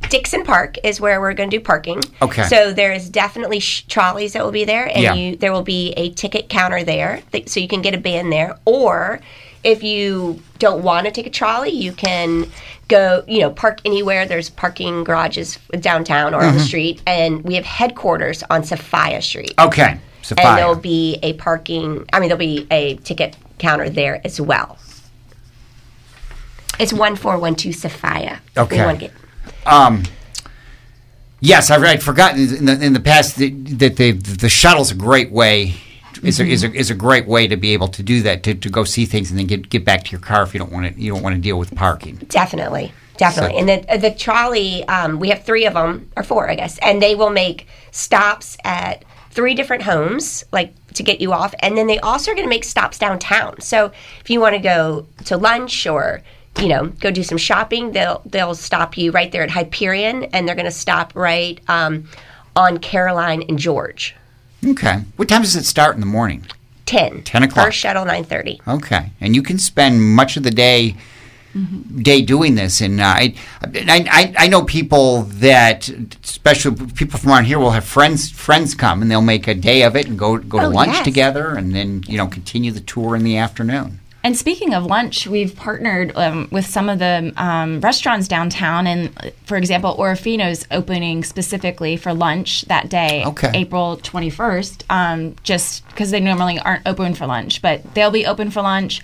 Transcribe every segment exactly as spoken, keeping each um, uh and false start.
Dixon Park is where we're going to do parking. Okay. So there's definitely sh- trolleys that will be there, and Yeah. you, there will be a ticket counter there, th- so you can get a band there. Or if you don't want to take a trolley, you can go, you know, park anywhere. There's parking garages downtown or Mm-hmm. on the street, and we have headquarters on Sophia Street. Okay. Sophia. And there'll be a parking, I mean, there'll be a ticket counter there as well. It's one four one two Sophia. Okay. You want to get, Um, yes, I've, I'd forgotten in the, in the past that, that the the shuttle's a great way. Is Mm-hmm. a, is a is a great way to be able to do that, to, to go see things and then get get back to your car if you don't want to you don't want to deal with parking. Definitely, definitely. So- and the the trolley, um, we have three of them, or four, I guess, and they will make stops at three different homes, like to get you off, and then they also are going to make stops downtown. So if you want to go to lunch or you know go do some shopping, they'll they'll stop you right there at Hyperion, and they're going to stop right um, on Caroline and George. Okay. What time does it start in the morning? Ten. ten o'clock. First shuttle nine thirty. Okay, and you can spend much of the day day doing this. And uh, I, I, I know people that, especially people from around here, will have friends friends come and they'll make a day of it and go go to Oh, lunch yes. together, and then you know continue the tour in the afternoon. And speaking of lunch, we've partnered um, with some of the um, restaurants downtown. And, uh, for example, Orofino's opening specifically for lunch that day, Okay. April twenty-first, um, just because they normally aren't open for lunch. But they'll be open for lunch.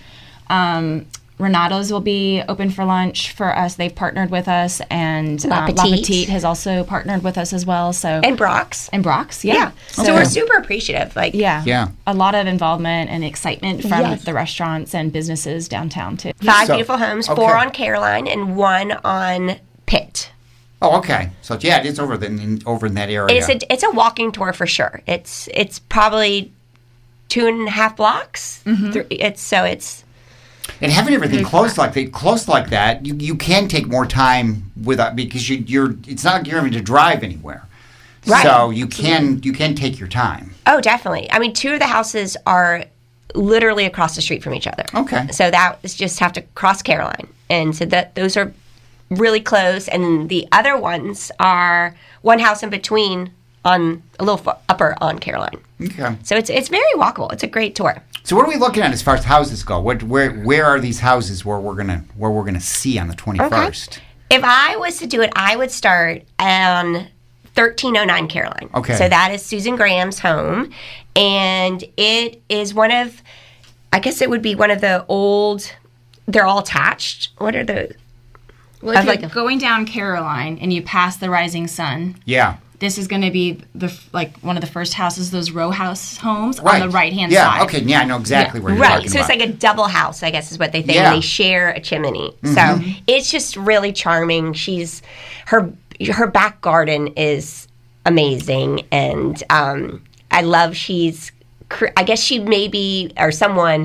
Um, Renato's will be open for lunch for us. They've partnered with us. And La um, Petite. La Petite has also partnered with us as well. So And Brock's. And Brock's, yeah. Yeah. So Okay. we're super appreciative. Like, Yeah. Yeah. A lot of involvement and excitement from Yes. the restaurants and businesses downtown, too. Five So- beautiful homes, okay. four on Caroline and one on Pitt. Oh, okay. So yeah, it's over the, in, over in that area. It's a it's a walking tour for sure. It's it's probably two and a half blocks. Through, it's so it's And having everything close like that, close like that, you, you can take more time without because you, you're. It's not like you're having to drive anywhere, Right. so you can you can take your time. oh definitely. I mean, two of the houses are literally across the street from each other. Okay. So that is just have to cross Caroline, and so that those are really close. And the other ones are one house in between on a little fu- upper on Caroline. Okay. So it's it's very walkable. It's a great tour. So what are we looking at as far as houses go? What where where are these houses where we're gonna where we're gonna see on the twenty first? If I was to do it, I would start on thirteen oh nine Caroline. Okay. So that is Susan Graham's home. And it is one of, I guess it would be one of the old, they're all attached. What are the, Well, if I've you're like- going down Caroline and you pass the Rising Sun, Yeah. this is going to be the f- like one of the first houses, those row house homes Right. on the right hand yeah, side. Okay. Yeah, I know exactly where you're right. talking So it's about. like a double house, I guess is what they think. Yeah. And they share a chimney. So it's just really charming. She's, her, her back garden is amazing. And um, I love she's, cr- I guess she maybe, or someone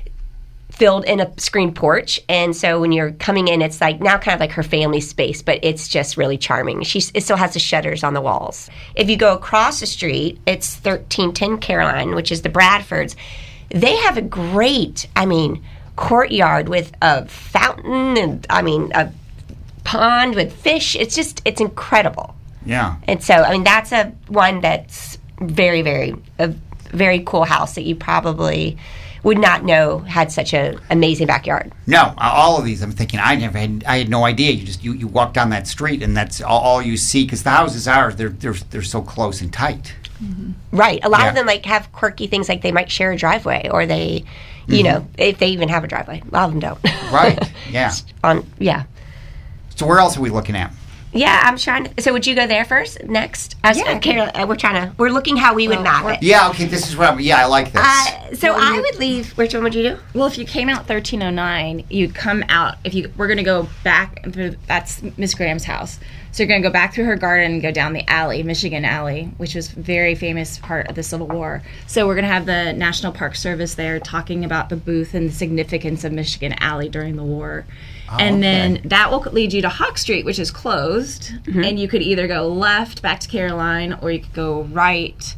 filled in a screen porch, and so when you're coming in, it's like now kind of like her family space, but it's just really charming. She it still has the shutters on the walls. If you go across the street, it's thirteen ten Caroline, which is the Bradfords. They have a great, I mean, courtyard with a fountain and I mean a pond with fish. It's just it's incredible. yeah. And so I mean that's a one that's very very a very cool house that you probably would not know had such an amazing backyard. No, all of these. I'm thinking I never had. I had no idea. You just you, you walk down that street and that's all, all you see because the houses are they're they're they're so close and tight. Right. A lot Yeah. of them like have quirky things like they might share a driveway or they, you know, if they even have a driveway. A lot of them don't. Right. Yeah. On yeah. So where else are we looking at? Yeah, I'm trying to. So would you go there first? Next? As, Yeah. uh, Carol, uh, we're trying to. We're looking how we would map it. Yeah. Okay. This is what. I'm, yeah, I like this. Uh, so I would leave. Which one would you do? Well, if you came out thirteen oh nine, you'd come out. If you we're going to go back through, that's Miss Graham's house. So you're going to go back through her garden and go down the alley, Michigan Alley, which was a very famous part of the Civil War. So we're going to have the National Park Service there talking about the booth and the significance of Michigan Alley during the war. and okay. then that will lead you to Hawk Street, which is closed. Mm-hmm. And you could either go left back to Caroline, or you could go right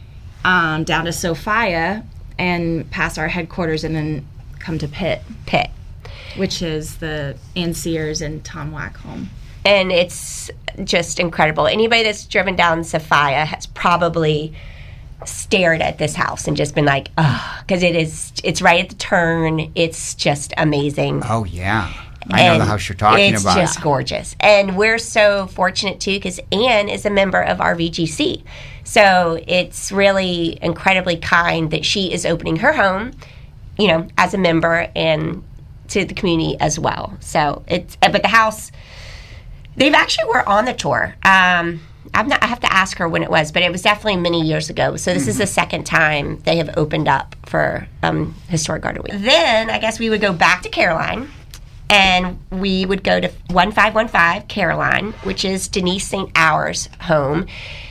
um, down to Sophia and pass our headquarters and then come to Pitt, Pitt. which is the Ann Sears and Tom Wack home. and it's just incredible. Anybody that's driven down Sophia has probably stared at this house and just been like, oh, because it is, it's right at the turn. It's just amazing. Oh, yeah. I know And the house you're talking it's about. It's just gorgeous. And we're so fortunate, too, because Anne is a member of R V G C. So it's really incredibly kind that she is opening her home, you know, as a member and to the community as well. So it's, but the house, they've actually were on the tour. Um, I'm not, I have to ask her when it was, but it was definitely many years ago. So this mm-hmm. is the second time they have opened up for um, Historic Garden Week. Then I guess we would go back to Caroline, and we would go to one five one five Caroline, which is Denise Saint Hour's home.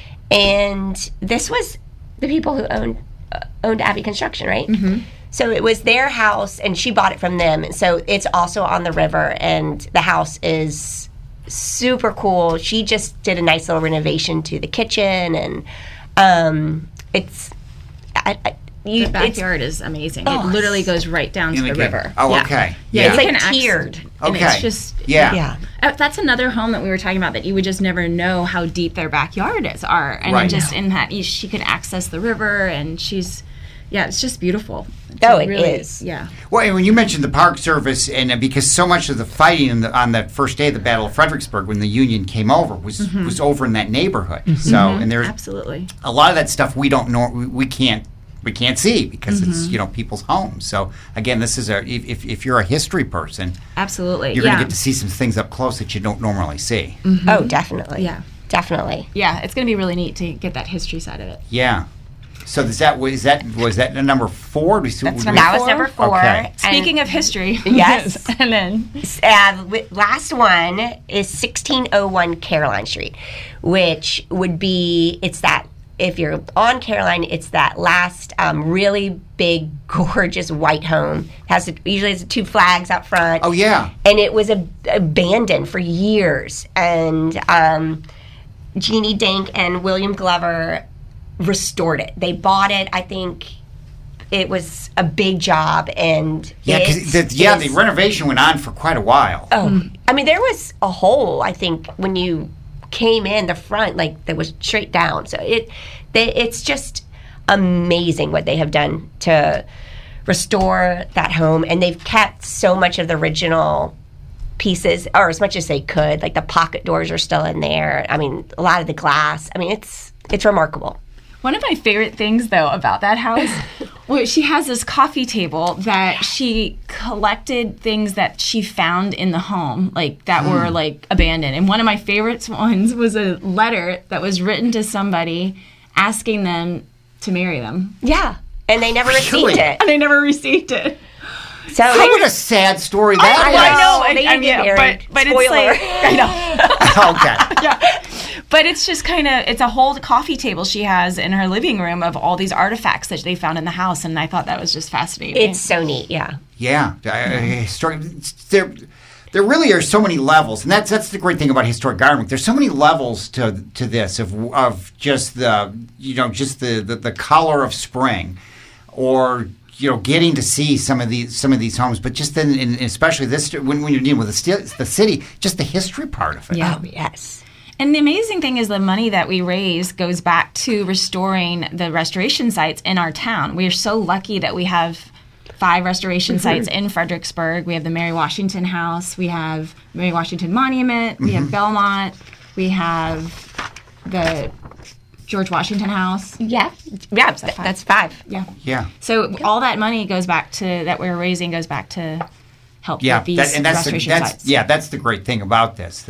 And this was the people who owned uh, owned Abbey Construction, right? Mm-hmm. So it was their house, and she bought it from them. And so it's also on the river, and the house is super cool. She just did a nice little renovation to the kitchen, and um, it's I, I, you, the backyard is amazing. Oh, it literally goes right down to the again. river. Oh, yeah. okay. Yeah, Yeah. It's you like can access- tiered. and Okay. It's just Yeah. Yeah. Uh, That's another home that we were talking about that you would just never know how deep their backyard is are, and Right. just in that you, she could access the river, and she's yeah, it's just beautiful. It's Oh, it really, is. Yeah. Well, and when you mentioned the Park Service, and uh, because so much of the fighting in the, on that first day of the Battle of Fredericksburg, when the Union came over, was Mm-hmm. was over in that neighborhood. So, and there's Absolutely. a lot of that stuff we don't know, we, we can't we can't see because it's Mm-hmm. you know people's homes. So again, this is a if if, if you're a history person, Absolutely. you're yeah. going to get to see some things up close that you don't normally see. Oh, definitely. Yeah. Definitely. Yeah, it's going to be really neat to get that history side of it. Yeah. So is that was that was that the number four? Do we see- That's we- number That was Four? number four. Okay. And, Speaking of history. Yes. and then uh, wi- last one is sixteen oh one Caroline Street, which would be, it's that, if you're on Caroline, it's that last um, really big, gorgeous white home. Has a, usually has two flags out front. Oh yeah. And it was ab- abandoned for years. And um, Jeannie Dank and William Glover restored it. They bought it, I think it was a big job, and Yeah, it because the, yeah, the is- renovation went on for quite a while. Oh, I mean, there was a hole. I think when you came in the front, like that was straight down. So it, they, it's just amazing what they have done to restore that home, and they've kept so much of the original pieces, or as much as they could. Like the pocket doors are still in there. I mean, a lot of the glass. I mean, it's it's remarkable. one of my favorite things, though, about that house, well, she has this coffee table that she collected things that she found in the home, like that were like abandoned. And one of my favorite ones was a letter that was written to somebody asking them to marry them, Yeah, and they never received Really? it. and they never received it. So How what a sad story that I is. know. I They I didn't get yeah, married. but but Spoiler. it's like I know. Okay. yeah. But it's just kind of, it's a whole coffee table she has in her living room of all these artifacts that they found in the house. And I thought that was just fascinating. it's so neat. Yeah. Yeah, uh, historic. There, there really are so many levels, and that's that's the great thing about Historic Garden Week. There's so many levels to to this of of just the you know just the the, the color of spring, or you know getting to see some of these some of these homes, but just then, and especially this when when you're dealing with the sti- the city, just the history part of it. Yeah. Oh, yes. And the amazing thing is the money that we raise goes back to restoring the restoration sites in our town. We are so lucky that we have five restoration sites in Fredericksburg. We have the Mary Washington House. We have Mary Washington Monument. We have Belmont. We have the George Washington House. Yeah. Yeah. th- five? That's five. Yeah. Yeah. So all that money goes back to, that we're raising goes back to help Yeah, with these that, and that's the, restoration that's sites. yeah, that's the great thing about this.